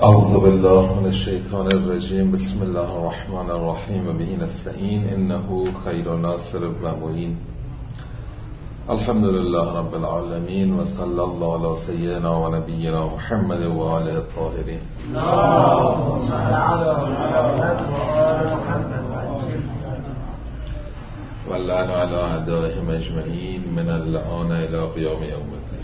اعوذ بالله من الشیطان الرجیم. بسم الله الرحمن الرحیم و به نستعین انه خیر ناصر و معین. الحمد لله رب العالمین و صلی الله علی سیدنا و نبینا محمد و آله الطاهرین. اللهم صل علی محمد و آل محمد و لعن علی اعدائهم اجمعین من اللعان الی قیام یوم الدین.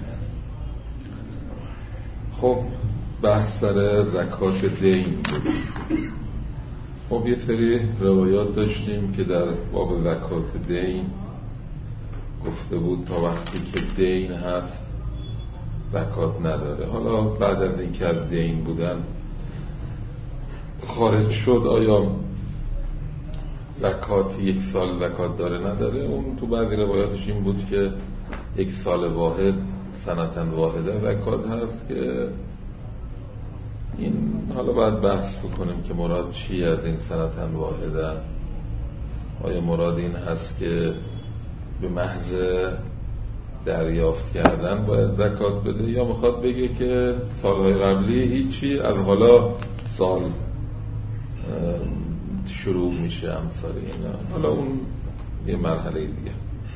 خب بحث سر زکات دین بود. خب یه سری روایات داشتیم که در باب زکات دین گفته بود تا وقتی که دین هست زکات نداره. حالا بعد از اینکه از دین بودن خارج شد آیا زکات یک سال زکات داره نداره؟ اون تو بعضی روایاتش این بود که یک سال واحد سنتن واحده زکات هست، که این حالا باید بحث بکنیم که مراد چی از این سنتن واحده. آیا مراد این هست که به محض دریافت کردن باید زکات بده، یا میخواد بگه که سالهای قبلی هیچی، از حالا سال شروع میشه امثال اینا. حالا اون یه مرحله دیگه.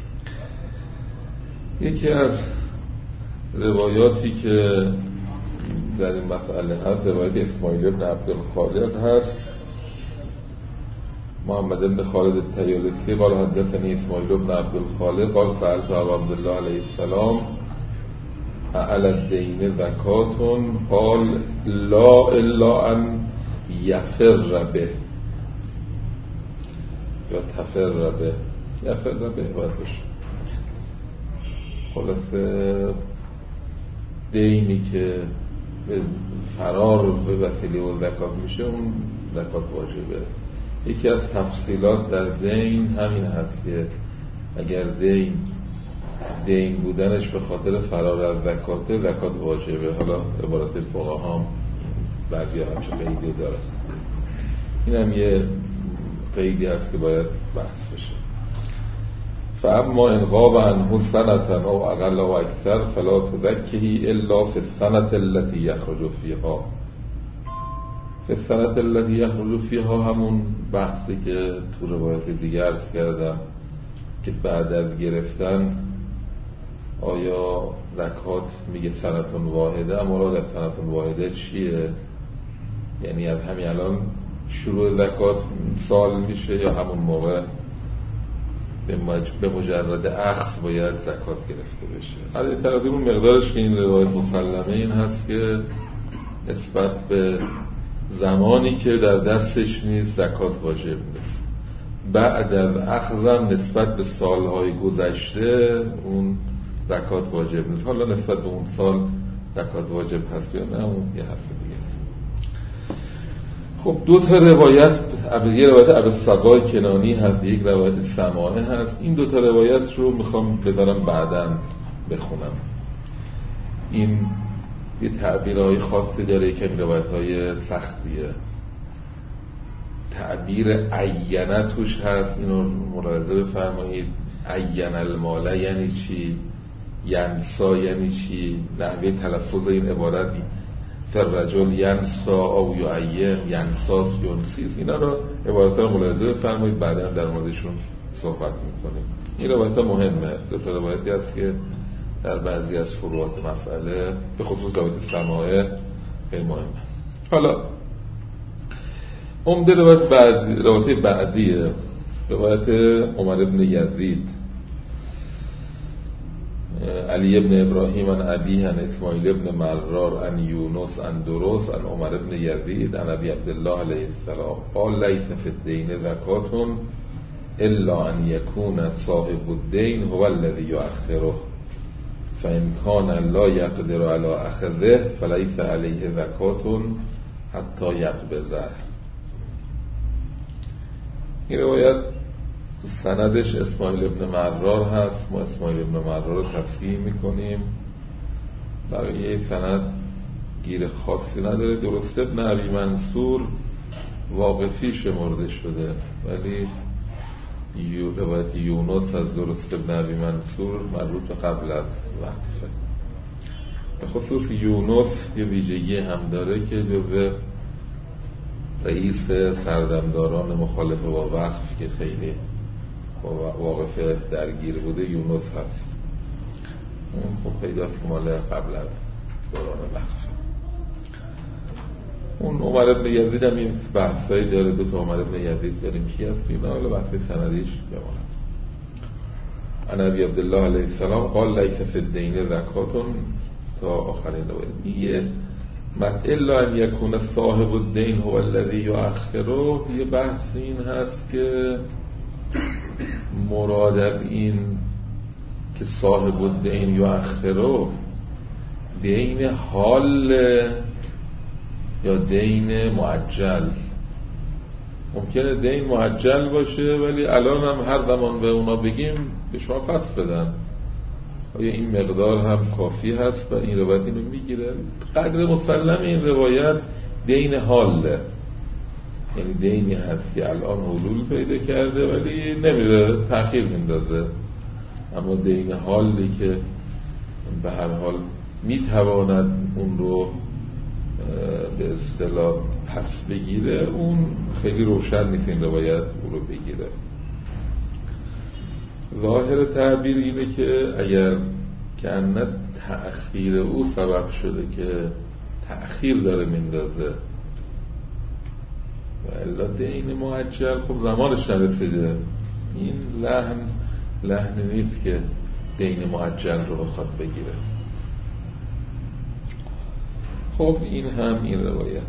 یکی از روایاتی که در این مسئله هست روایت اسماعیل ابن عبدالخالق هست. محمد بن خالد الطیالسی قال حدثني اسماعیل ابن عبدالخالق قال سألت ابا عبدالله علیه السلام اعلی الدین زکات؟ قال لا الا ان یفر به یا تفر به. یفر به باید باشه. خلاصه دینی که به فرار به وسیله و زکات میشه اون زکات واجبه. یکی از تفصیلات در دین همین هست که اگر دین بودنش به خاطر فرار از زکات، زکات واجبه. حالا عبارت فقها هم بعضی همچه قیدی داره. این هم یه قیدی هست که باید بحث بشه. فاما ان غاب عنه سنة او اقل او اکثر فلا تزکیه الا فی السنة التي یخرج فیها. فی السنة التي یخرج فیها همون بحثی که تو روایت دیگه عرض کردم که بعد از گرفتن آیا زکات میگه سنتون واحده، مراد از سنتون واحده چیه؟ یعنی از همین الان شروع زکات سال میشه یا همون موقع به مجرد اخذ باید زکات گرفته بشه؟ علی تقدیم مقدارش که این روایت مسلمه این هست که نسبت به زمانی که در دستش نیست زکات واجب نیست. بعد از اخذم نسبت به سالهای گذشته اون زکات واجب نیست. حالا نسبت به اون سال زکات واجب هست یا نه اون یه حرف دیگه است. خب دو تا روایت، یه روایت ابوالسقای کنانی هست، یک روایت سمانه هست. این دو تا روایت رو میخوام بذارم بعداً بخونم. این یه تعبیرهای خاصی داره که این روایت‌های سختیه. تعبیر عینه توش هست، اینو ملاحظه بفرمایید. عین المال یعنی چی؟ ینسا یعنی چی؟ نحوه تلفظ این عبارتی فرجل ینسا او یعین، ینساس ینسیس، اینا رو عبارت‌ها رو ملاحظه بفرمایید، بعدا در موردشون صحبت می‌کنیم. این روایت‌ها مهمه. دو تا روایتی هست که در بعضی از فروعات مسئله به خصوص روایت سماعه خیلی مهمه. حالا عمده روایت بعدیه، روایت عمر ابن یزید علی ابن ابراهیم عن ابیه عن اسماعیل ابن مرار عن یونس عن دروس عن عمر ابن یزید عن ابی عبدالله علیه السلام قال لیس فی الدین زکات الا ان یکون صاحب الدین هو الذی یؤخره فإن كان لا يقدر على أخذه فليس عليه زكاة حتى يقبضه. این روایت سندش اسماعیل ابن مرار هست. ما اسماعیل ابن مرار رو تصحیح میکنیم. بقیه سند گیر خاصی نداره. درست ابن ابی منصور واقفی شمرده شده، ولی روایت یونس از درست ابن ابی منصور مربوط به قبل از وقفه. به خصوص یونس یه ویژگی هم داره که جزو رئیس سردمداران مخالف با وقف که خیلی واقف درگیر بوده یونس هست. اون خب پیداست که مال قبل از دوران وقف. اون عمر ابن یزید هم این بحثایی داره، دو تا عمر ابن یزید داریم کی هست اینا، حالا بحث سندیش بماند. عن ابی عبدالله علیه السلام قال لیس فی الدین زکاتون تا آخرین روایت. من الا ان یکون صاحب الدین هو الذی یؤخره. یه بحث این هست که مراد از این که صاحب الدین یؤخره دین حال یا دین معجل. ممکنه دین معجل باشه ولی الان هم هر زمان به اونا بگیم به شما پس بدن. آیا این مقدار هم کافی هست و این روایت اینو میگیره؟ قدر مسلم این روایت دین حاله، یعنی دینی هست که الان حلول پیدا کرده ولی نمیره، تأخیر میندازه. اما دین حالی که به هر حال میتواند اون رو به اصطلاح پس بگیره، اون خیلی روشن نیست این روایت اون رو بگیره. ظاهر تعبیر اینه که اگر که ان تأخیر او سبب شده که تأخیر داره میندازه و الا دین معجل خب زمانش نرسیده، این لحن نیست که دین معجل رو بخواد بگیره. خب این هم این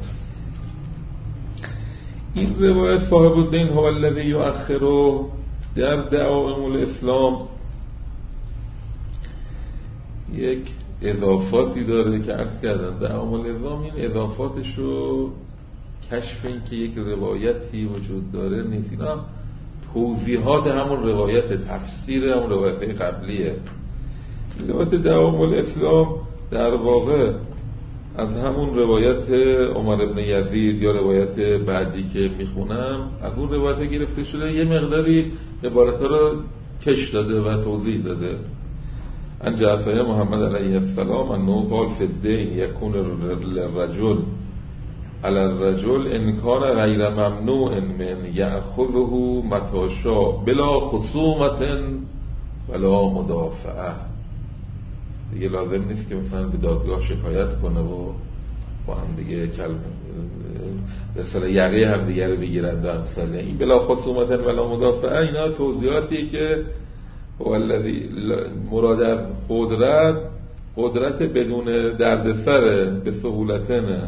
روایت صاحب الدین هو الذی یؤخره در دعائم الاسلام یک اضافاتی داره که عرض کردم. دعائم الاسلام این اضافاتش رو کشف این که یک روایتی وجود داره نیست، اینا توضیحات همون روایت، تفسیر همون روایت قبلیه. روایت دعائم الاسلام در واقع از همون روایت عمر ابن یزید یا روایت بعدی که میخونم از اون روایت گرفته شده، یه مقداری عبارتها رو کش داده و توضیح داده. ان جعفر محمد علیه السلام انه قال فی الدین یکون للرجل علی الرجل ان کان غیر ممنوع من یأخذه متی شاء بلا خصومة ولا مدافعه. دیگه لازم نیست که مثلا به دادگاه شکایت کنه و با هم دیگه به اصطلاح یقه هم دیگه رو بگیرند و امثال این بلا خصومت ولا مدافعه. اینا توضیحاتی که والذی مراد از قدرت بدون دردسر به سهولتنه.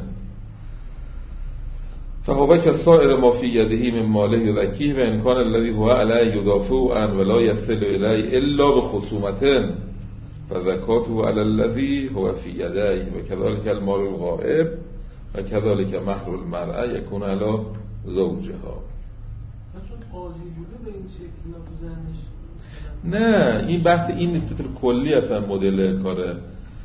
فهو کسائر ما فی یده من ماله یزکیه و انکان الذی هو علیه یدافع عن ولا یصل الیه الا بخصومتن فزکاته علی الذی هو فی یدیه و کذالک المال الغائب و کذالک مهر المرأة یکون علی زوجها. چون قاضی بوده به این شکل تو ذهنش؟ نه، این بحث این نیست، به طور کلی اصلا مدل کاره.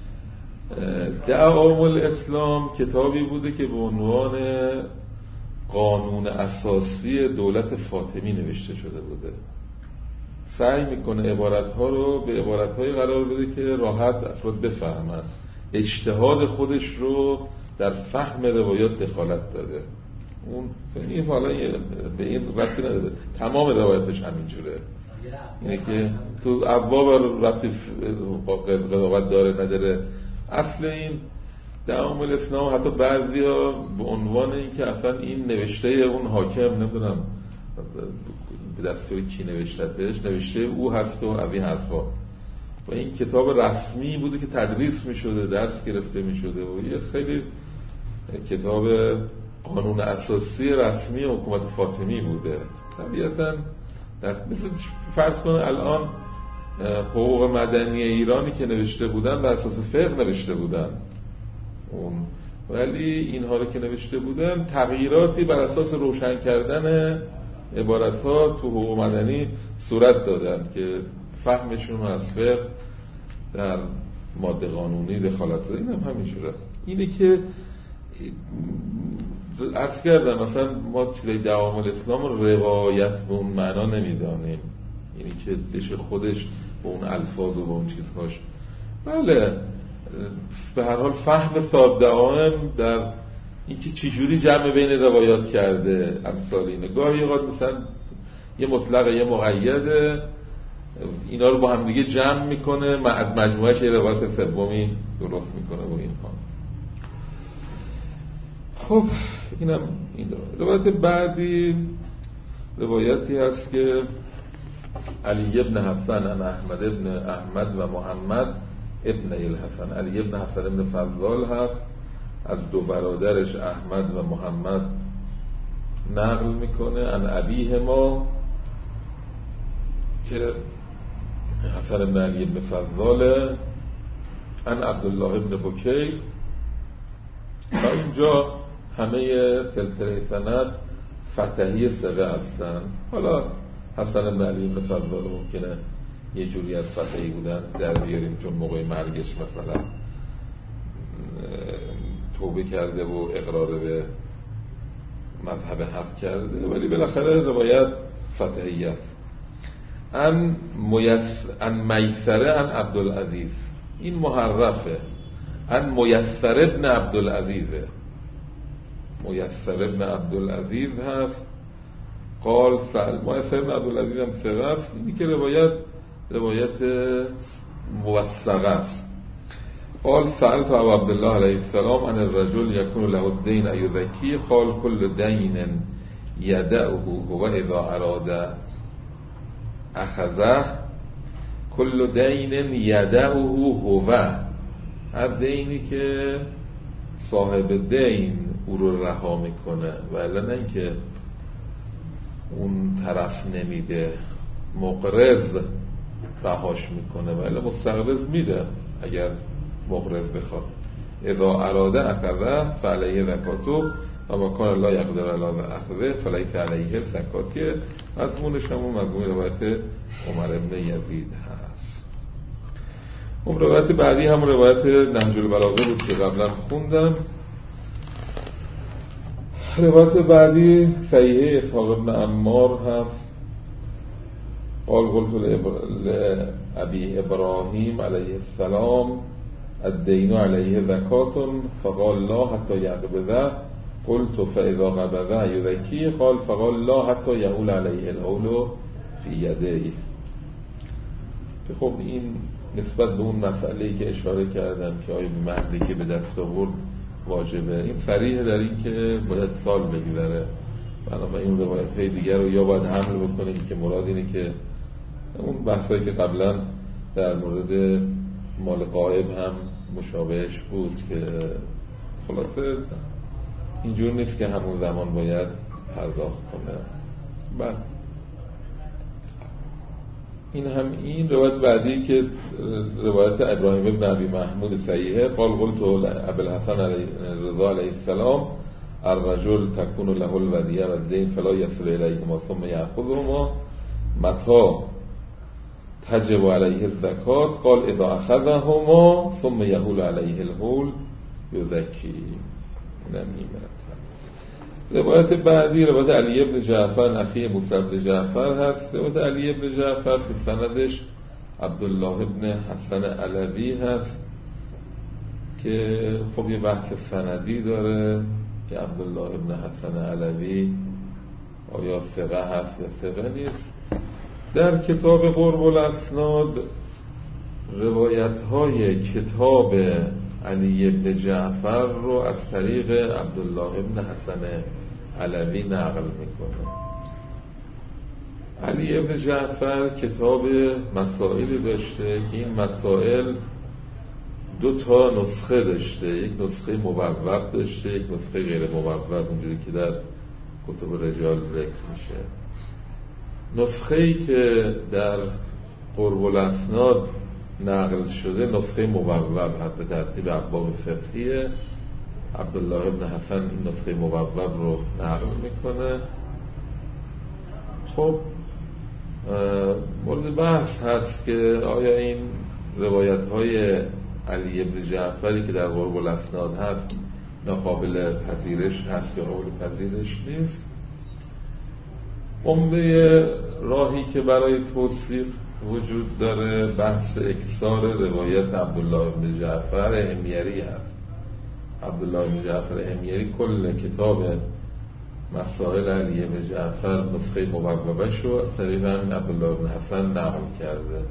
دعائم الاسلام کتابی بوده که به عنوان قانون اساسی دولت فاطمی نوشته شده بوده. سعی میکنه عبارتها رو به عبارتهای قرار بده که راحت افراد بفهمن. اجتهاد خودش رو در فهم روایات دخالت داده. اون این حالا به این ربطی نداره، تمام روایتش همینجوره. اینه که تو ابواب ربطی قضاوت داره نداره. اصل این دعائم الاسلام حتی بعضیا به عنوان این که اصلا این نوشته اون حاکم، نمیدونم به دستور کی نوشتهش، نوشته او هست و از این حرفا، و این کتاب رسمی بوده که تدریس می شده، درس گرفته می شده و یه خیلی کتاب قانون اساسی رسمی حکومت فاطمی بوده. طبیعتاً مثل فرض کنه الان حقوق مدنی ایرانی که نوشته بودن بر اساس فقه نوشته بودن اون، ولی اینها رو که نوشته بودن تغییراتی بر اساس روشن کردن عبارتها تو حقوق مدنی صورت دادن که فهمشون از فقه در ماده قانونی دخالت داده. این هم همینجوره. اینه که عرض کردم مثلا ما چیزای دعائم الاسلام روایت به اون معنا نمیدانیم، یعنی که بشه خودش به اون الفاظ و به اون چیزهاش. بله به هر حال فهم صاحب دعائم در اینکه چجوری جمع بین روایات کرده امثال اینه. گاهی اوقات مثلا یه مطلق یه مقیده، اینا رو با هم دیگه جمع میکنه، از مجموعهش یه روایت سومی درست میکنه و اینها. خب اینم این روایت بعدی روایتی هست که علی ابن حسن عن احمد ابن احمد و محمد ابن الحسن. علی ابن حسن ابن فضال هست، از دو برادرش احمد و محمد نقل میکنه عن ابیه ما که حسن ابن علی ابن فضاله عن عبدالله ابن بکیر. و اینجا همه سلسله سند فتحی ثقه هستن. حالا حسن ابن علی ابن فضال ممکنه یه جوری از فتحی بودن در بیاریم، چون موقع مرگش مثلا توبه کرده و اقرار به مذهب حق کرده، ولی بالاخره روایت فتحی است. ان میسره ان عبدالعزیز، این محرفه. ان میسر ابن عبدالعزیزه، میسر ابن عبدالعزیز هست. قال میسر ابن عبدالعزیز هم ثقه است. اینی که روایت موثقه است. قال سألت ابو عبدالله علیه السلام عن الرجل يكون له الدين أيذكي قال كل دين يدعه هو إذا أراد أخذه كل دين يدعه هو، هر دینی که صاحب دین او رو رها میکنه، ولی نه اینکه اون طرف نمیده، مقرض رهاش میکنه ولی مستقرض میده اگر مقرض بخواد. اذا اراده اخذه فعلیه زکاتو و مکان لا یقدر علی اخذه فلیس علیه زکات، که مضمونش همون مضمون روایت عمر بن یزید هست. اون روایت بعدی هم روایت نهج البلاغه بود که قبلا خوندم. روایت بعدی صحیحه اسحاق بن عمار هست. قال قلت لأبي إبراهيم عليه السلام الدين عليه زكاة فقال لا حتى يقبضه قلت فإذا قبضه يزكيه قال فقال لا حتى يهول عليه الحول في يديه. خب این نسبت به اون مسئله‌ای که اشاره کردم که آیا مهدی که به دست آورد واجبه، این صریح در این که باید سال بگذره. بنابراین این روایت‌های دیگر رو یا باید حمل بکنیم که مراد اینه که اون بحثایی که قبلا در مورد مال غائب هم مشابهش بود که خلاصه اینجور نیست که همون زمان باید پرداخت کنه. بله این هم این روایت بعدی که روایت ابراهیم ابن ابی محمود صحیحه. قال قلت ابو الحسن رضا علیه السلام الرجل تكون له الودیعه و الدین فلا یصل الیهما ثم یأخذهما متى تجب علیه الزکات قال اذا اخذهما ثم یهول علیه الحول یزکی. روایت بعدی روایت علی ابن جعفر اخی موسی ابن جعفر هست. روایت علی ابن جعفر که سندش عبدالله ابن حسن علوی هست که خب یه بحث سندی داره که عبدالله ابن حسن علوی آیا ثقه هست یا ثقه نیست. در کتاب قرب الاسناد روایت های کتاب علی ابن جعفر رو از طریق عبدالله ابن حسن علوی نقل میکنه. علی ابن جعفر کتاب مسائلی داشته که این مسائل دو تا نسخه داشته، یک نسخه مبوب داشته، یک نسخه غیر مبوب، اونجوری که در کتب رجال ذکر میشه. نسخه ای که در قرب الاسناد نقل شده نسخه مبوب هست به ترتیب ابواب فقهیه. عبدالله ابن حسن این نسخه مبوب رو نقل میکنه. خب مورد بحث هست که آیا این روایت های علی ابن جعفری که در قرب الاسناد هست ناقابل پذیرش هست یا قابل پذیرش نیست. عمده راهی که برای توثیق وجود داره بحث اکثار روایت عبدالله بن جعفر حمیری هست. عبدالله بن جعفر حمیری کل کتاب مسائل علی بن جعفر نسخه مبوبه شو از طریق عبدالله بن حسن نقل کرده.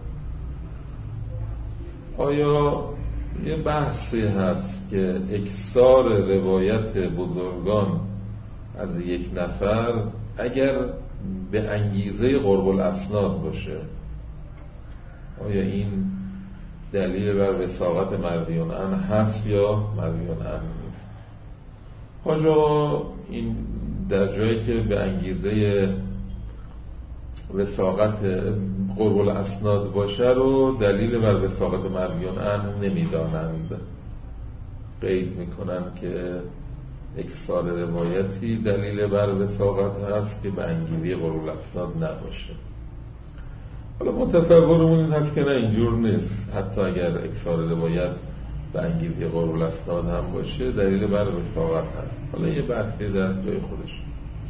آیا یه بحثی هست که اکثار روایت بزرگان از یک نفر اگر به انگیزه قرب الاسناد باشه، آیا این دلیل بر وثاقت مرویون عنه هست یا مرویون عنه نیست؟ حاج آقا این در جایی که به انگیزه وثاقت قرب الاسناد باشه رو دلیل بر وثاقت مرویون عنه نمیدانند، قید میکنن که اکثار روایتی دلیل بر وثاقت هست که به انگیزه قرب الاسناد نباشه. حالا ما تصورمون این هست که نه، اینجور نیست. حتی اگر اکثار روایت به انگیزه قرب الاسناد هم باشه دلیل بر وثاقت هست. حالا یه بحثی در جای خودش،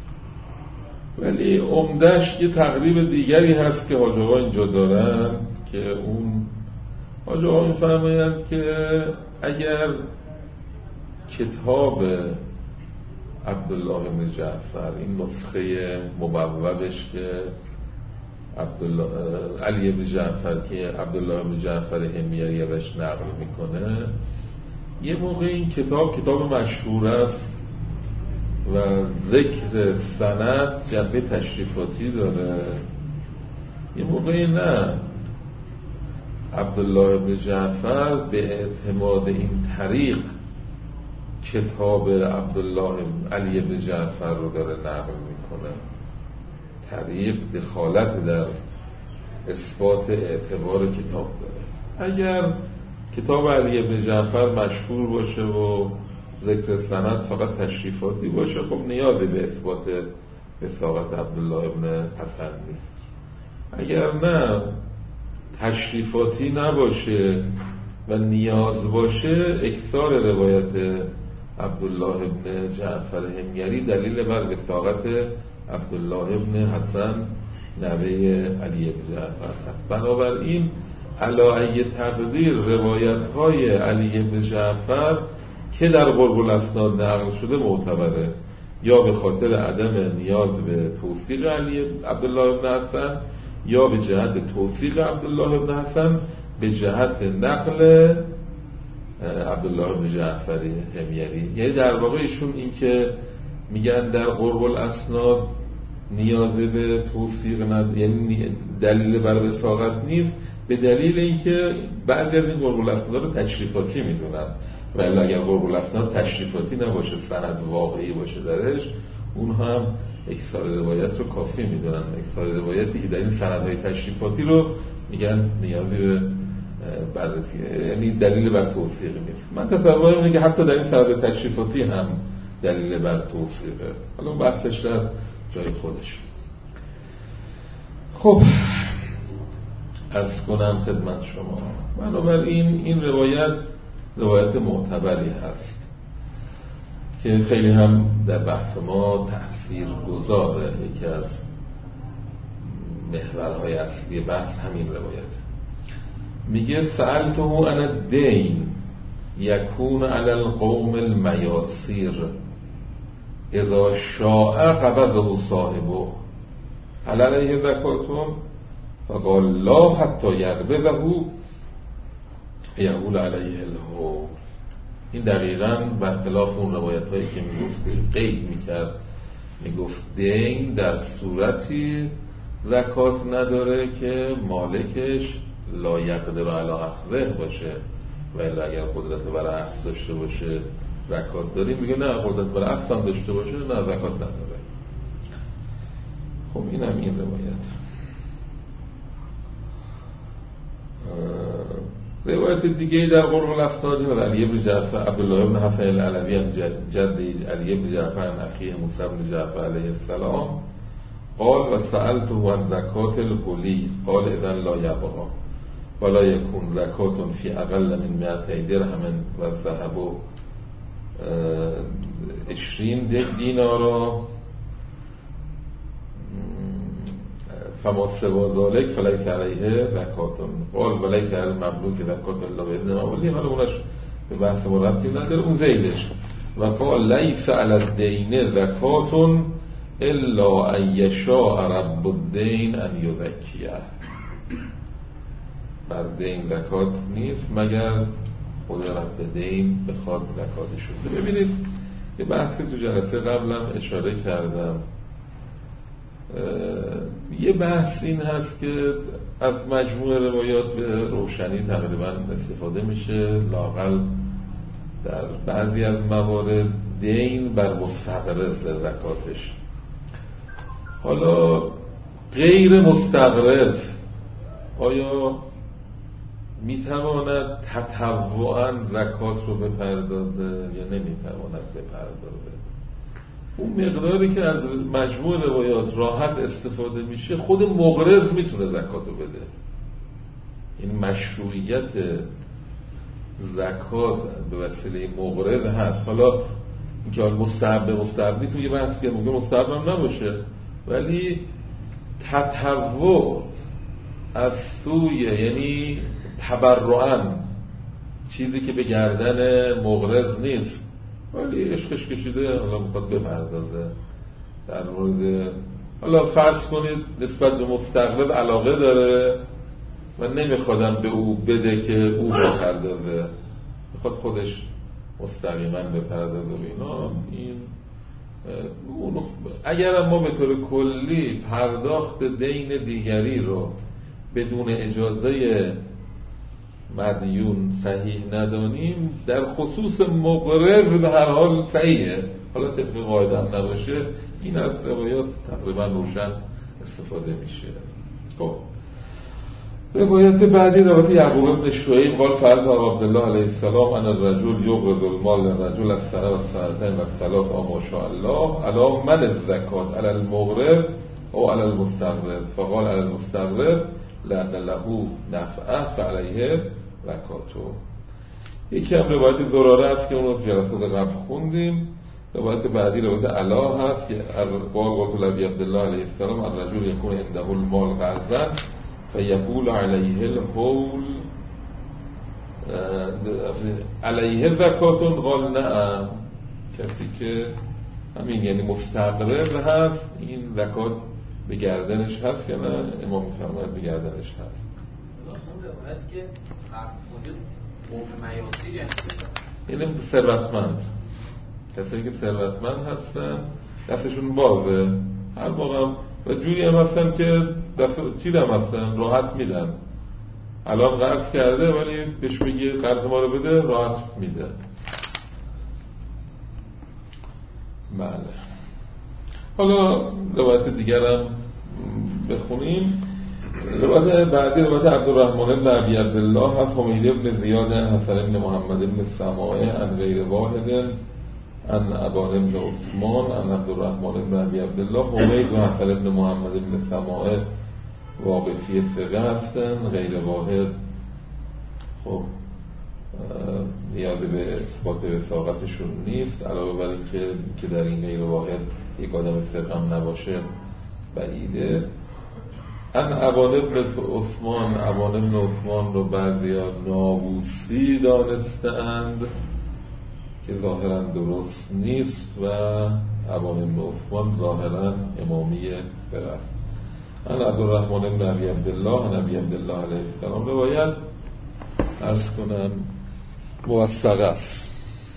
ولی عمده‌اش یه تقریب دیگری هست که حاج آقا اینجا دارن که اون حاج آقا می‌فرمایند که اگر کتاب عبدالله بن جعفر این نسخه مبوبش که علی بن جعفر که عبدالله بن جعفر حمیری بهش نقل میکنه، یه موقع این کتاب مشهور است و ذکر سند جنبه تشریفاتی داره، یه موقعی نه، عبدالله بن جعفر به اعتماد این طریق کتاب علی بن جعفر رو داره نقل میکنه. طریق دخالت در اثبات اعتبار کتاب داره. اگر کتاب علی بن جعفر مشهور باشه و ذکر سند فقط تشریفاتی باشه، خب نیازی به اثبات وثاقت عبدالله بن حسن نیست. اگر نه تشریفاتی نباشه و نیاز باشه، اکثار روایت عبدالله بن جعفر حمیری دلیل بر وثاقت عبدالله بن حسن نوه علی بن جعفر هست. بنابراین علی ای تقدیر روایت های علی بن جعفر که در قرب الاسناد نقل شده معتبره، یا به خاطر عدم نیاز به توثیق عبدالله بن حسن، یا به جهت توثیق عبدالله بن حسن به جهت نقل عبدالله بن جعفر حمیری. یعنی در واقع ایشون این که میگن در قرب الاسناد نیازی به توثیق یعنی دلیل بر وثاقت نیست، به دلیل اینکه بعضی از این قرب الاسناد رو تشریفاتی میدونن، ولی اگر قرب الاسناد تشریفاتی نباشه، سند واقعی باشه درش، اون هم اکثار روایت رو کافی میدونن. اکثار روایتی که در این سندهای تشریفاتی رو میگن نیازی به بررسی، یعنی دلیل بر توثیق نیست. من تصورم اینه که حتی در این سند تشریفاتی هم دلیل بر توثیقه. حالا بحثش در جای خودش. خب عرض کنم خدمت شما، بنابراین این روایت معتبری هست که خیلی هم در بحث ما تأثیر گذاره. یکی از محورهای اصلی بحث همین روایت. میگه سألته عن الدین یکون علی القوم المیاسیر اذا شاء قبضه صاحبه هل علیه زکاتون فقال لا حتی یقبضه یقول علیه الحول. این دقیقاً برخلاف اون روایت هایی که میگفت قید میکرد، میگفت دین در صورتی زکات نداره که مالکش لا یقدر علی اخذه باشه، ولی اگر قدرت برای اخذ داشته باشه زکات داریم. میگه نه، قدرت برای اخذ هم داشته باشه نه، زکات نداره. خب اینم این روایت. روایت دیگه در قرب الاسناد و علی بن جعفر عبدالله بن حسن العلوی جد علی بن جعفر اخیه موسی بن جعفر علیه السلام قال و سألته عن زکات الحلی قال اذن لا یبقى ولا یکون زکات فی اقل من 200 درهم و الذهب 20 دینارا فما سوا ذالک فلیس علیه زکات قال ولیس علی المملوک زکات الا باذن مولی. حالا اونش به بحث ما ربطی نداره، اون ذیلش. و قال لیس علی الدین زکات الا ان یشاء رب الدین ان یزکیه. بر دین زکات نیست مگر خدا رب دین بخواد زکاتش بده. ببینید یه بحثی تو جلسه قبلم اشاره کردم، یه بحث این هست که از مجموع روایات به روشنی تقریبا استفاده میشه، لااقل در بعضی از موارد دین بر مستقرض زکاتش. حالا غیر مستقرض آیا میتواند تطوعاً زکات رو بپردازه یا نمیتواند بپردازه؟ اون مقداری که از مجموع روایات راحت استفاده میشه، خود مقرض میتونه زکات رو بده. این مشروعیت زکات به وسیله مقرض هست. حالا اینکه مستحب نیست یه بحثی که ممکن مستحب هم نباشه، ولی تطوع از سوی یعنی تبرعاً چیزی که به گردن مقرض نیست ولی عشقش کشیده حالا میخواد بپردازه. در مورد حالا فرض کنید نسبت به مستقرض علاقه داره و نمیخوادم به او بده که او بپردازه، میخواد خودش مستقیما بپردازه. اینا این اگر ما به طور کلی پرداخت دین دیگری رو بدون اجازه مدیون صحیح ندانیم، در خصوص مقرض به هر حال صحیحه. حالا طبق قاعده هم نباشه، این از روایات تقریبا روشن استفاده میشه. خب روایت بعدی روایت یعقوب بن شعیب قال فرض عبدالله علیه السلام ان الرجل یقرض المال للرجل السنه و السنتين و الثلاث ما شاء الله علی من الزکات علی المقرض او علی المستقرض فقال علی المستقرض لأن له نفعه فعلیه زکاتو. یکی هم روایت زراره هست که اونو جلسات قبل خوندیم. روایت بعدی روایت علا هست که قال لبی عبدالله علیه السلام الرجل یکون عنده المال قرضا فیقول علیه الحول علیه زکاتون قال نعم. کسی که همین یعنی مستقرض هست این زکات به گردنش هست یا نه؟ امام میفرماید به گردنش هست. که یعنی ثروتمند، کسایی که ثروتمند هستن دستشون بازه هر موقع و جوری هم هستن که چی هم هستن راحت میدن. الان قرض کرده ولی بهش بگی قرض ما رو بده راحت میده. بله. حالا روایت دیگر هم بخونیم. روایت بعدی روایت عبدالرحمن بن ابی عبدالله هست حمید بن زیاد حسن بن محمد بن سماعه عن غیر واحد عن ابان بن عثمان عن عبدالرحمن بن ابی عبدالله. حمید و حسن بن محمد بن سماعه واقفی ثقه هستن، غیر واحد خب نیازی به اثبات وثاقتشون نیست، علاوه بر اینکه که در این غیر واحد یک آدم ثقه هم نباشه بعیده. ان ابان بن عثمان رو بعضیا نابوسی دانستند که ظاهرا درست نیست و ابان بن عثمان ظاهرا امامی ثقه است. ان عبدالرحمن بن ابی عبدالله عن ابی عبدالله علیه السلام روایت عرض کنم موثق است.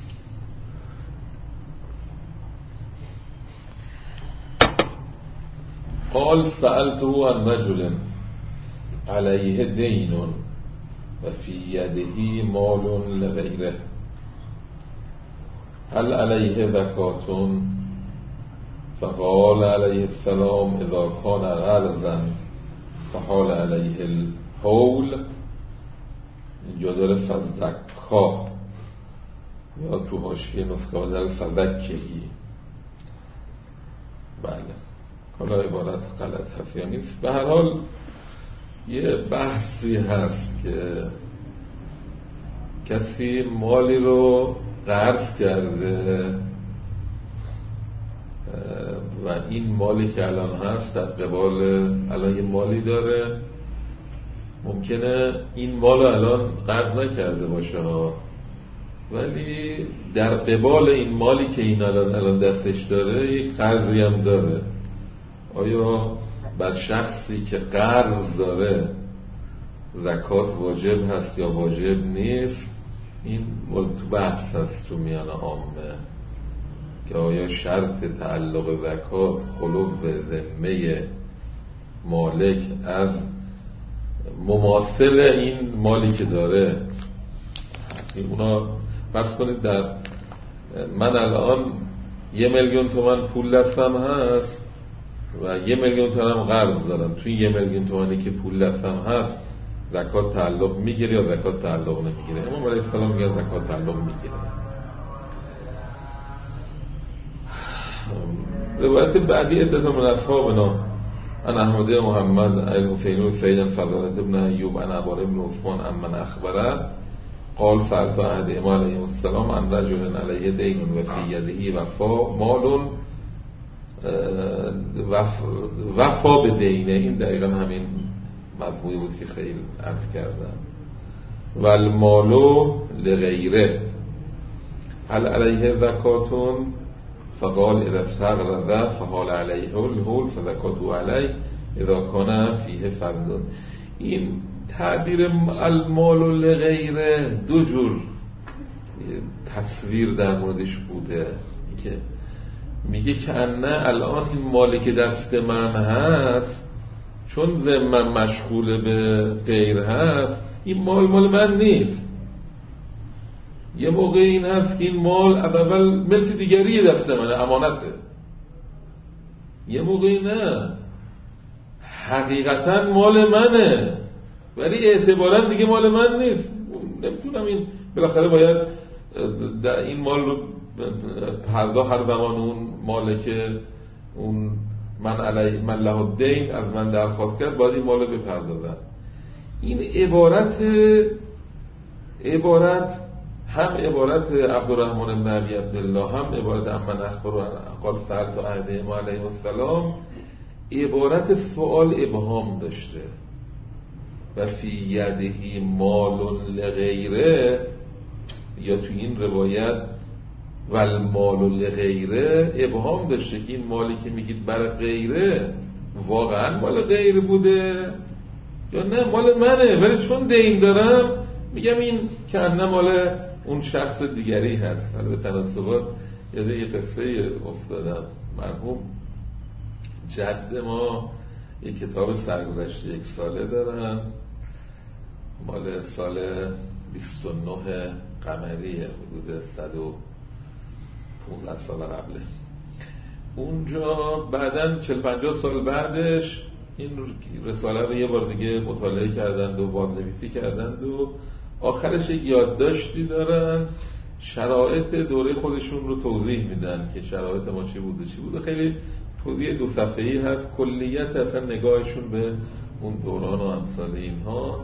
قال سألته عن رجل عليه دين وفي يده مال لغيره هل عليه زكاة؟ فقال عليه السلام اذا كان غرضا فحال عليه الحول. اینجا داره فزکا یا تو حاشیه نسخه داره فزکهی. بله حالا عبارت غلط هست یا نیست. به هر حال یه بحثی هست که کسی مالی رو قرض کرده و این مالی که الان هست در قبال الان یه مالی داره، ممکنه این مال الان قرض نکرده باشه ها، ولی در قبال این مالی که این الان دستش داره یک قرضی هم داره. آیا بر شخصی که قرض داره زکات واجب هست یا واجب نیست؟ این تو بحث هست تو میان عامه که آیا شرط تعلق زکات خلو ذمه مالک از مماثل این مالی که داره. اونا فرض کنید در من الان 1,000,000 تومان پول دستم هست و 1,000,000 تومانم قرض دارم. توی 1,000,000 تومانی که پول دستم هست زکات تعلق میگیره یا زکات تعلق نمیگیره؟ امام علیه السلام میگه زکات تعلق میگیره. روایت بعدی عدت من اصحابنا ان احمد محمد الحسین سید فضالت ابن ایوب ان عبار ابن عثمان امن اخبره قال فعلت احدهم علیه السلام ان رجل علیه دین و فی یده مال وفا به دینه. این دقیقا همین مضمونی بود که خیلی عرض کردم. و المالو لغیره هل علیه زکاتون فقال اذا استغرض فحال علیه الحول فزکاته علیه اذا کان فیه فضل. این تعبیر المال لغیره دو جور تصویر در موردش بوده که میگه که نه الان این مالی که دست من هست چون ذمم مشغول به غیر هست این مال من نیست. یه موقع این هست که این مال اول ملک دیگری دست منه، امانته. یه موقعی نه، حقیقتا مال منه ولی اعتبارا دیگه مال من نیست. نمیتونم این بالاخره باید این مال رو هر زمان اون ماله که اون من له الدین از من درخواست کرد باید این مال رو بپردازم. این عبارت هم عبارت عبدالرحمن بن ابی عبدالله هم عبارت امن اخبر قال سألت احدهم علیه السلام عبارت سوال ابهام داشته و فی یده مال لغیره، یا تو این روایت والمال لغیره ابهام داشته که این مالی که میگید برای غیره واقعا مال غیر بوده یا نه مال منه، ولی چون دین دارم میگم این که نه مال اون شخص دیگری هست. حالا به تناسبات یه قصه افتادم. مرحوم جد ما یک کتاب سرگذشت 1 ساله دارن، مال سال 29 قمریه، حدود 115 سال قبله. اونجا بعدن 40-50 سال بعدش این رساله رو یه بار دیگه مطالعه کردند و بازنویسی کردند و آخرش یک یادداشتی دارن، شرایط دوره خودشون رو توضیح میدن که شرایط ما چی بوده. خیلی توضیح 2 صفحه‌ای هست، کلیت اصلا نگاهشون به اون دوران و امثال اینها.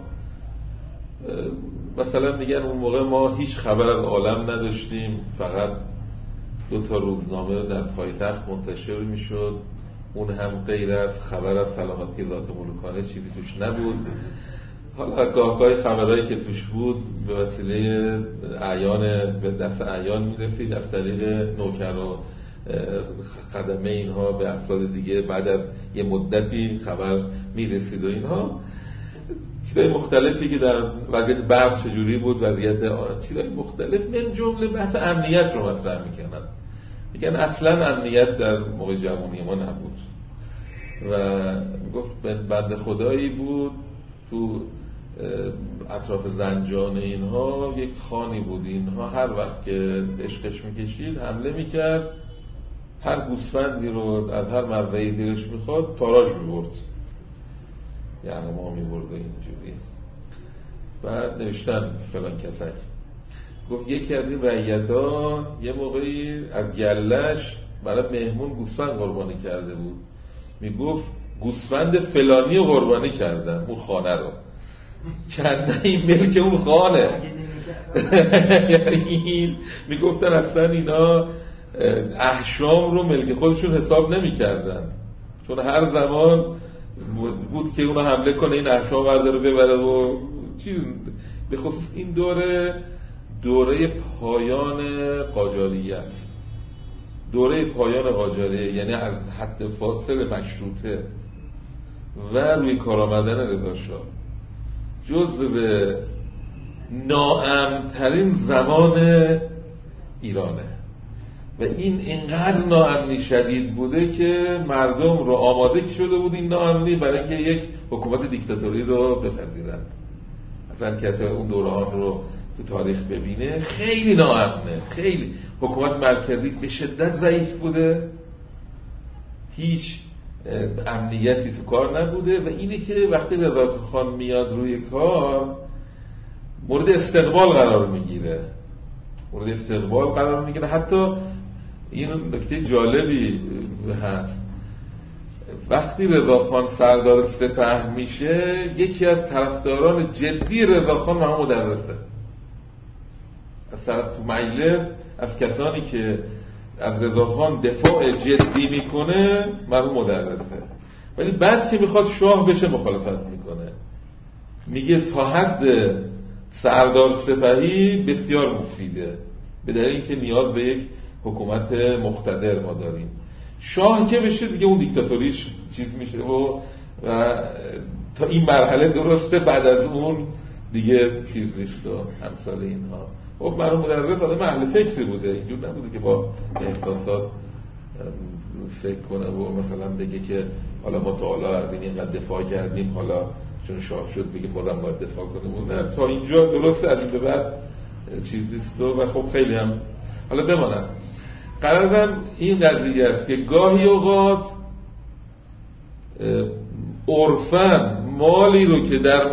مثلا میگن اون موقع ما هیچ خبر از عالم نداشتیم، فقط 2 روزنامه در پایتخت منتشر میشد، اون هم غیر از خبر از سلامتی ذات ملوکانه چیزی توش نبود. حالا گاهگاه خبرهایی که توش بود به وسیله به دست اعیان میرسید، از طریق نوکر و خدمه اینها به افراد دیگه بعد از یه مدتی خبر میرسید و اینها. چیزای مختلفی که در وضعیت برق چجوری بود، وضعیت چیزای مختلف، من جمله بحث امنیت رو مطرح میکنن. میگن اصلا امنیت در موقع جوانی ما نبود و گفت بنده خدایی بود تو اطراف زنجان اینها یک خانی بود، اینها هر وقت که عشقش میکشید حمله میکرد، هر گوسفندی رو از هر مروهی دیرش میخواد تاراج میبرد، یعنی ما میبرده اینجوری. بعد نوشتن فلان کسک گفت یکی از این رعیت‌ها یه موقعی از گلش برای مهمون گوسفند قربانی کرده بود، میگفت گوسفند فلانی رو قربانی کردن اون خانه رو، کنه این ملک اون خانه. یعنی میگفتن اصلا اینا احشام رو ملک خودشون حساب نمی کردن، چون هر زمان بود که اونا حمله کنه این احشام برداره ببره و چیز. به خصوص این دوره پایان قاجاریه است، دوره پایان قاجاریه، یعنی از حد فاصل مشروطه و روی کار آمدن رضا شاه جزو ناامن‌ترین زمان ایرانه و این اینقدر ناامنی شدید بوده که مردم رو آماده شده بود این ناامنی برای اینکه یک حکومت دیکتاتوری رو بپذیرند. اصلا که اون دوران رو تو تاریخ ببینه خیلی ناامنه، خیلی حکومت مرکزی به شدت ضعیف بوده، هیچ امنیتی تو کار نبوده و اینه که وقتی رضاخان میاد روی کار مورد استقبال قرار میگیره، حتی این نکته جالبی هست، وقتی رضاخان سردار سپه میشه یکی از طرفداران جدی رضاخان محمود مدرسه، از طرف تو مجلس از کسانی که از رضاخان دفاع جدی میکنه مرحوم مدرسه، ولی بعد که میخواد شاه بشه مخالفت میکنه، میگه تا حد سردار سپهی بسیار مفیده، به دلیل اینکه نیاز به یک حکومت مقتدر ما داریم، شاه که بشه دیگه اون دیکتاتوریش چیز میشه و تا این مرحله درسته، بعد از اون دیگه چیز نیست و امثال اینها. خب مرحوم مدرس آدم اهل فکری بوده، اینجور نبوده که با احساسات فکر کنه و مثلا بگه که حالا ما تا حالا از این اینقدر دفاع کردیم، حالا چون شاه شد بگیم بازم باید دفاع کنیم. نه، تا اینجا درسته، از این به بعد چیز نیست و خب خیلی هم حالا بمانم. قرارم این قضیه است که گاهی اوقات عرفاً مالی رو که در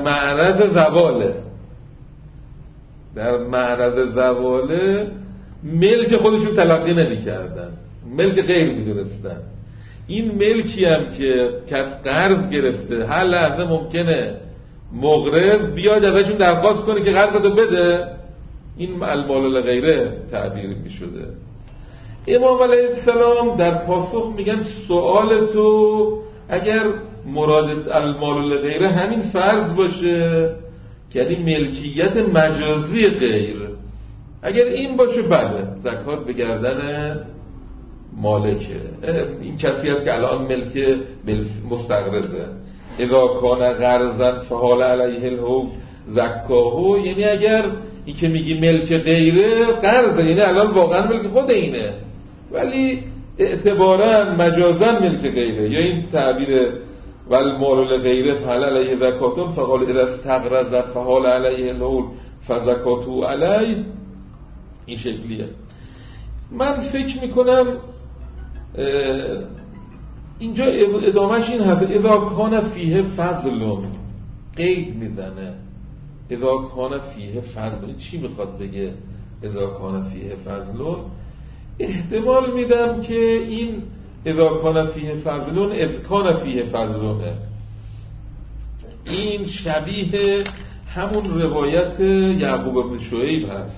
معرض زواله ملک خودشون تلقی نمی کردن، ملک غیر می دونستن. این ملکی هم که کس قرض گرفته هر لحظه ممکنه مقرض بیاد ازشون درخواست کنه که قرضتو بده، این المال غیره تعبیر می شده. امام علیه السلام در پاسخ میگن سوال تو اگر مراد المال غیره همین فرض باشه که یعنی ملکیت مجازی غیر، اگر این باشه بله زکات به گردن مالکه، این کسی است که الان ملک مستقرضه. اذا کان قرضا فحال علیه الحول زکاهو، یعنی اگر این که میگی ملک غیره قرضه، یعنی الان واقعا ملک خود اینه ولی اعتباراً مجازاً ملک غیره، یا این تعبیر والمال غیره فحال علیه زکاتون فقال اذا استقرض فحال علیه الحول فزکاتو علیه، این شکلیه. من فکر میکنم اینجا ادامهش این هست اذا کان فیه فضل، قید میزنه اذا کان فیه فضل. چی میخواد بگه اذا کان فیه فضل؟ احتمال میدم که این اذا کان فیه فضلون اذ کان فیه فضلونه، این شبیه همون روایت یعقوب بن شعیب هست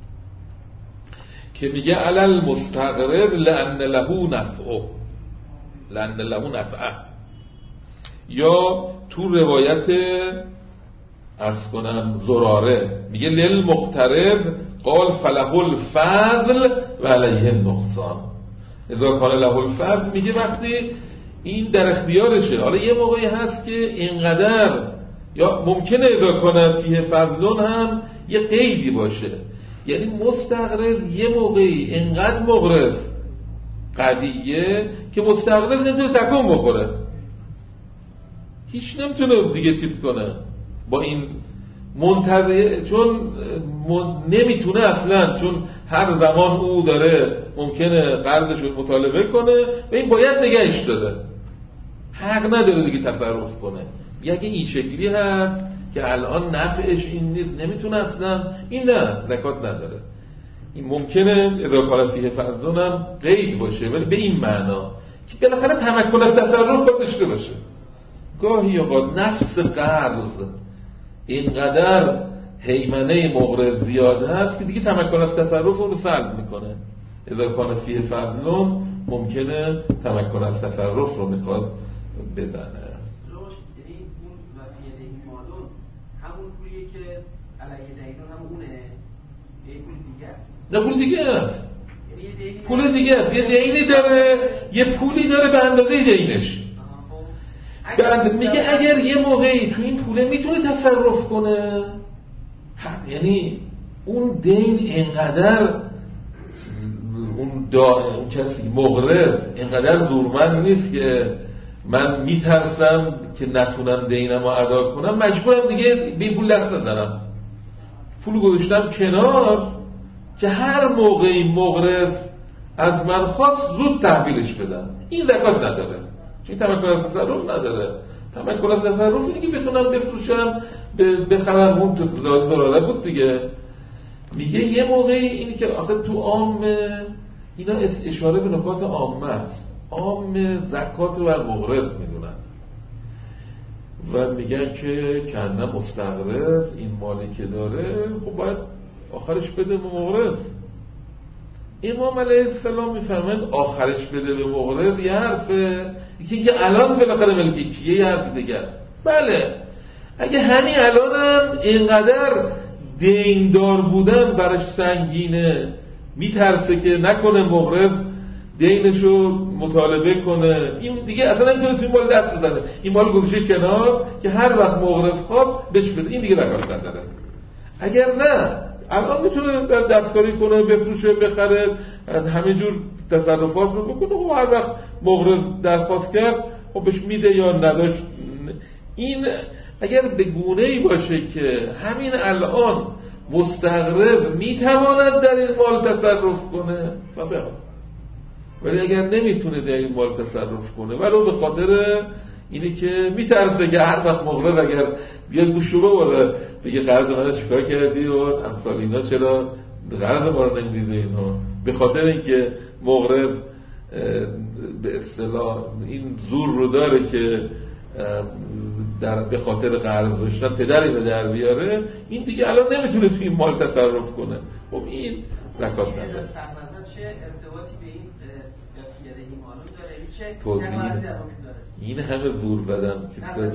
که میگه علل مستقرض لأن له نفعه، یا تو روایت عرض کنم زراره میگه للمقترض قال فله الفضل و علیه النقصان. اذا کان له الفضل میگه وقتی این در اختیارشه. حالا یه موقعی هست که اینقدر، یا ممکنه اذا کان فیه فضلون هم یه قیدی باشه، یعنی مستقرض یه موقعی اینقدر مقرض قویه که مستقرض نمیتونه تکون بخوره، هیچ نمیتونه دیگه چیز کنه با این منتظر، چون نمیتونه اصلا، چون هر زمان او داره ممکنه قرضش رو مطالبه کنه و این باید نگهش داره، حق نداره دیگه تصرف کنه. اگه این شکلی هست که الان نفعش این نیست، نمیتونه اصلا، این نه زکات نداره. این ممکنه اذا کان فیه فضلون هم قید باشه، ولی به این معنا که بالاخره تمکن از تصرف باید داشته باشه. گاهی اوقات نفس قرض اینقدر هیمنه مقرض زیاد هست که دیگه تمکن از تصرف اون رو سلب میکنه. اذا کان فیه فضل ممکنه تمکن از تصرف رو میخواد بدنه. یعنی اون وفیه دهی مالون همون پولیه که علیه دینون همونه، یه پول دیگه است؟ نه پول دیگه است، پول دیگه است، یه دینی داره، یه پولی داره به اندازه دینش. میگه اگر یه موقعی تو این پوله میتونه تصرف کنه، یعنی اون دین انقدر اون کسی مقرض انقدر زورمند نیست که من میترسم که نتونم دینم رو ادا کنم، مجبورم دیگه به این پول دست ندارم، پول گذاشتم کنار که هر موقعی مقرض از من خواست زود تحویلش بدم. این زکات نداره، چون تمکن از تصرف نداره. تمکن از تصرف اینه که بتونم بفروشم بخرم، اون تو ضراره بود دیگه. میگه یه موقعی اینی که آخه تو عام اینا اشاره به نکات عامه است، عام زکات رو بر مقرض میدونن و میگن که کنه مستقرض این مالی که داره خب باید آخرش بده به مقرض. امام علیه السلام میفرمایند آخرش بده به مقرض یه حرفه، یکی که الان بالاخره ملکی کیه یه حرف دیگه. بله اگه همین الانم اینقدر دیندار بودن براش سنگینه، میترسه که نکنه مقرض دینشو مطالبه کنه، این دیگه اصلا نمیتونه توی این مال دست بزنه، این مال گذاشته کنار که هر وقت مقرض خواب بهش بده، این دیگه زکات نداره. اگر نه الان میتونه دستکاری کنه، بفروشه، بخره، همه جور تصرفات رو بکنه و هر وقت مقرض درخواست کرد خب بهش میده یا نداشت. این اگر به گونه‌ای باشه که همین الان مستقرض میتواند در این مال تصرف کنه فبها، ولی اگر نمیتونه در این مال تصرف کنه ولو به خاطر اینی که میترسه که هر وقت مقرض اگر بیاد گوشو ببره بگه قرض من چیکار کردی و امثال اینا، چرا قرض ما رو نمیدیده اینا، به خاطر اینکه مقرض به اصطلاح این زور رو داره که به خاطر قرض داشتن پدری به در بیاره، این دیگه الان نمیتونه توی این مال تصرف کنه. خب این زکات نداره. چه ارتباطی به این وفیه مالون داره؟ چه توضیح این همه زور زدن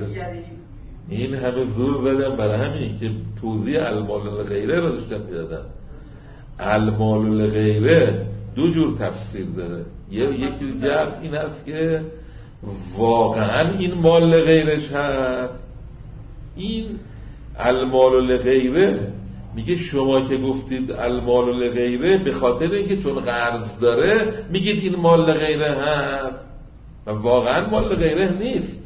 این همه زور زدن برای همین که توضیح المال الغیره رو داشتن میدادن. المال الغیره دو جور تفسیر داره، یکی جرف این هست که واقعا این مال غیرش هست. این المال الغیره میگه شما که گفتید المال الغیره به خاطر اینکه چون قرض داره میگید این مال غیره هست و واقعا مال غیره نیست.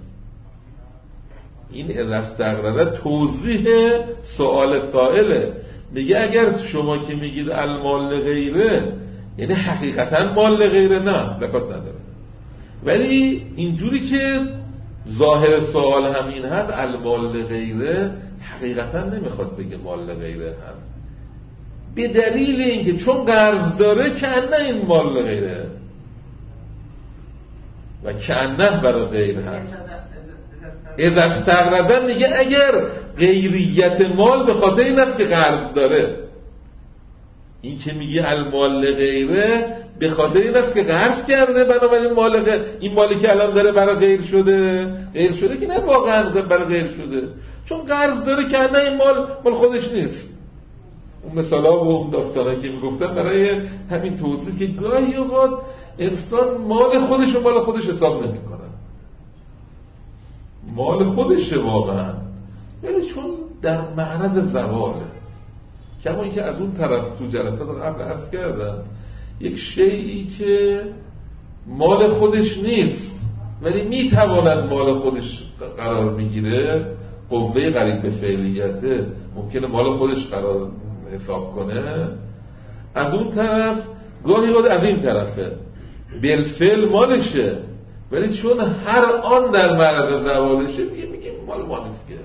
این استقراره توضیح سوال سائله، میگه اگر شما که میگید المال غیره یعنی حقیقتا مال غیره، نه زکات نداره، ولی اینجوری که ظاهر سوال همین هست المال غیره حقیقتا نمیخواد بگه مال غیره هست، به دلیل اینکه چون قرض داره کأنه این مال غیره و کأنه برای غیر هست. اذا استقرضن میگه اگر غیریت مال به خاطر این است که قرض داره، این که میگه المال غیره به خاطر این است که قرض کرده، بنابراین این مالی که الان داره برای غیر شده که نه واقعا برای غیر شده، چون قرض داره که نه این مال خودش نیست. اون مثالا و اون داستانا که میگفتن برای همین توصیف که گاهی اوقات انسان مال خودش حساب نمیکنه، مال خودشه واقعا، ولی چون در معرض زواله، کما اینکه از اون طرف تو جلسات قبل عرض کردم یک شیئی که مال خودش نیست ولی میتواند مال خودش قرار بگیره، قوه قریب به فعلیته ممکنه مال خودش قرار حساب کنه، از اون طرف گاهی وقت از این طرفه بالفعل مالشه ولی چون هر آن در معرض زوالشه میگه مال ما نیست، که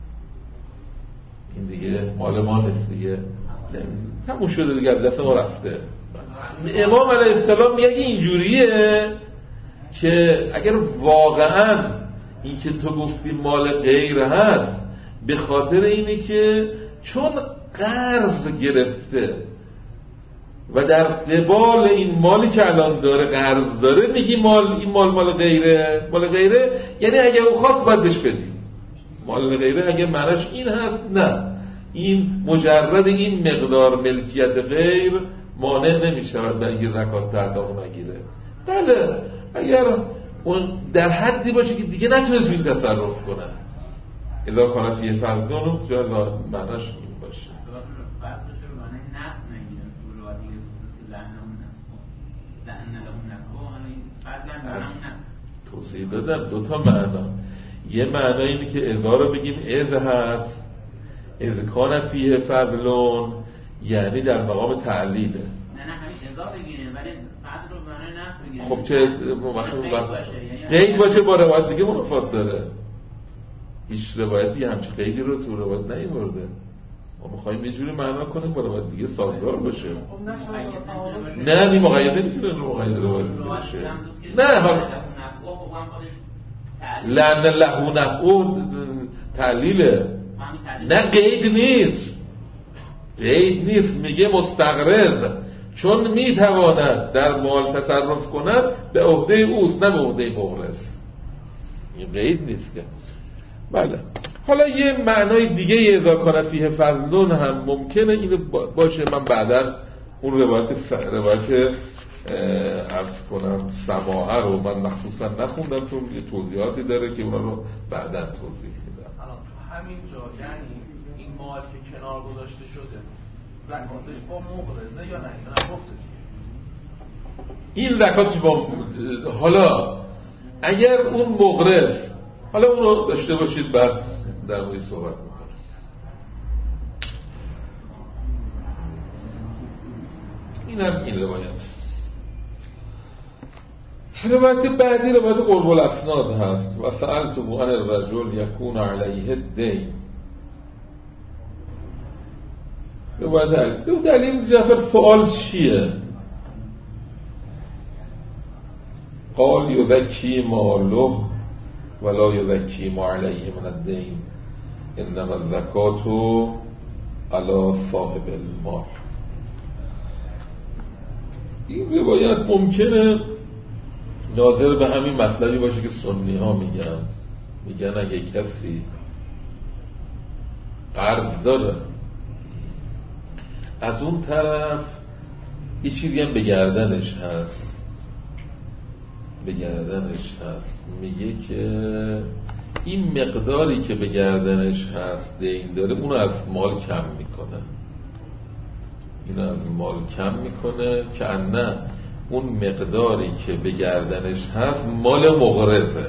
این دیگه مال ما نیست دیگه، تموم شده دیگه، دست ما رفته. امام علیه السلام میگه اینجوریه که اگر واقعا این که تو گفتی مال غیر هست به خاطر اینه که چون قرض گرفته و در قبال این مالی که الان داره قرض داره میگی این مال غیره. مال غیره یعنی اگه او خواست باید بهش بدی. مال غیره اگه معناش این هست، نه، این مجرد این مقدار ملکیت غیر مانع نمیشود به اینکه زکات تحت اون نگیره. بله اگر اون در حدی باشه که دیگه نتونه تو این تصرف کنه، اذا کان فیه فقدان شاید معناش این باشه. توضیح دادم دو تا معنا. یه معنا اینه که اذا رو بگیم اذ هست، اذ کان فیه فضلون، یعنی در مقام تعلیله. نه همین اذا بگیریم ولی فضل رو معنی نفس بگیریم. خب چه قید باشه با روایت دیگه منافات داره. هیچ روایتی همچه قیدی رو تو روایت نیورده. ما میخواییم یه جوری معنا کنیم با روایت دیگه سازگار باشه. نه این مقید نمیتونه مقید روایت باشه. نه حالا لأن له نفع تعلیله، نه قید نیست. قید نیست، میگه مستقرض چون میتواند در مال تصرف کند به عهده اوست، نه به عهده مورث. این قید نیست که. بله حالا یه معنای دیگه اذا کان فیه فضلون هم ممکنه اینو باشه. من بعدا اون روایت عرض کنم سماعه رو من مخصوصا نخوندم چون یه توضیحاتی داره که اونا رو بعدا توضیح میدم. الان تو همین جا یعنی این مال که کنار گذاشته شده زکاتش با مغرضه یا نه؟ این زکاتش با حالا اگر اون مغرض، حالا اون رو داشته باشید بعد در موردش صحبت میکنم. این هم این روایت بعدی روایت قرب الاسناد هست. و سألت عن الرجل یکون علیه الدین. روایت دلیل جعفر سوال چیه؟ قال یزکی ماله ولا یزکی ما علیه من الدین انما الزکات علی صاحب المال. این روایت ممکنه ناظر به همین مطلبی باشه که سنی ها میگن اگه کسی قرض داره از اون طرف یه چیزی هم به گردنش هست میگه که این مقداری که به گردنش هست دین داره اونو از مال کم میکنه که نه اون مقداری که به گردنش هست مال مغرضه.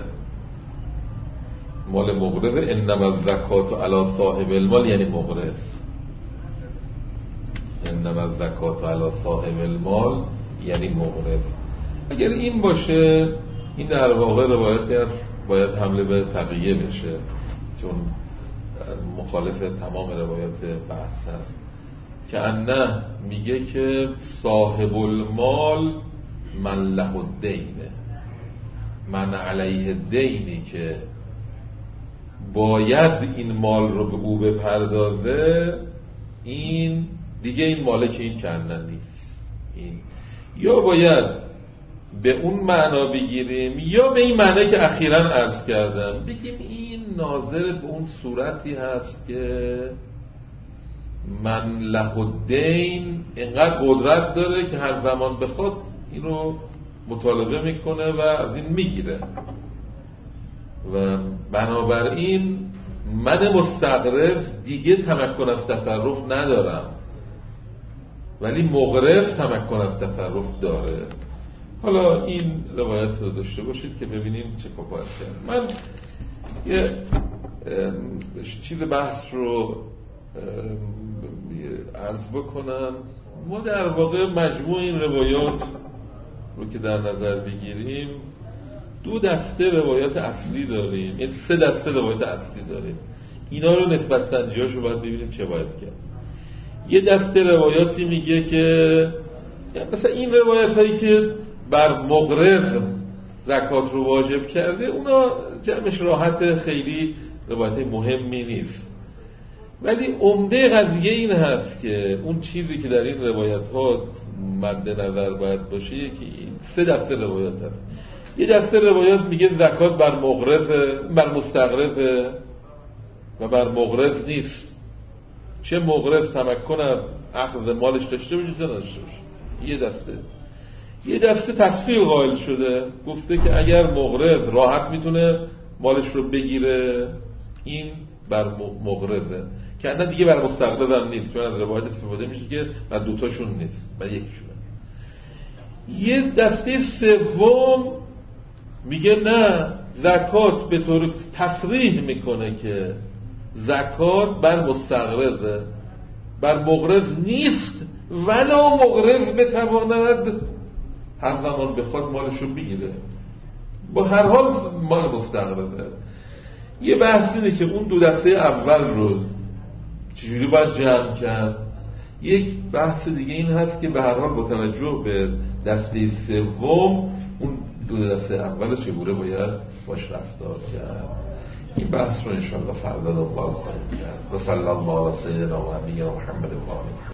انما الزکات علی صاحب المال یعنی مغرض. انما الزکات علی صاحب المال یعنی مغرض. اگر این باشه این در واقع روایتی است باید حمله به تقیه بشه چون مخالف تمام روایات بحث هست که نه میگه که صاحب المال من له الدینه، من علیه الدینی که باید این مال رو به او بپردازه، این دیگه این مالک این کنن نیست. این یا باید به اون معنا بگیریم یا به این معنی که اخیراً عرض کردم بگیم این ناظر به اون صورتی هست که من له الدین اینقدر قدرت داره که هر زمان بخواد اینو مطالبه میکنه و از این میگیره و بنابراین من مستقرض دیگه تمکن از تصرف ندارم ولی مغرض تمکن از تصرف داره. حالا این روایت رو داشته باشید که ببینیم چه باید کرد. من یه چیز بحث رو عرض بکنم. ما در واقع مجموع این روایات رو که در نظر بگیریم 2 دسته روایات اصلی داریم، یعنی 3 دسته روایات اصلی داریم. اینا رو نسبت سنجی‌هاش رو باید ببینیم چه باید کرد. یه دسته روایاتی میگه که مثلا این روایت هایی که بر مغرض زکات رو واجب کرده اونا جمعش راحت، خیلی روایت مهمی نیست، ولی عمده قضیه این هست که اون چیزی که در این روایت ها مد نظر باید باشه یکی 3 دسته روایات هست. یه دسته روایات میگه زکات بر مقرضه، بر مستقرضه و بر مقرض نیست. چه مقرض تمکن از اخذ مالش داشته باشه چه نداشته باشه. یه دسته تفصیل قائل شده، گفته که اگر مقرض راحت میتونه مالش رو بگیره این بر مقرضه، که اصلا دیگه بر مستقرض هم نیست، چون از روایت استفاده میشه که بر دوتاشون نیست، بر یکیشونه. یه دسته سوم میگه نه، زکات به طور تصریح میکنه که زکات بر مستقرضه، بر مقرض نیست، ولا مقرض بتواند هر زمان بخواد مالشو بگیره، با هر حال مال مستقرضه. یه بحث اینه که اون 2 دسته اول رو چجوری باید جمع کرد. یک بحث دیگه این هست که به هر حال با توجه به دسته سوم اون 2 دسته اول چگونه باید باش رفتار کرد. این بحث رو انشاءالله فردا دنبال خواهیم کرد. و صلی الله علی سیدنا و نبینا محمد و آله.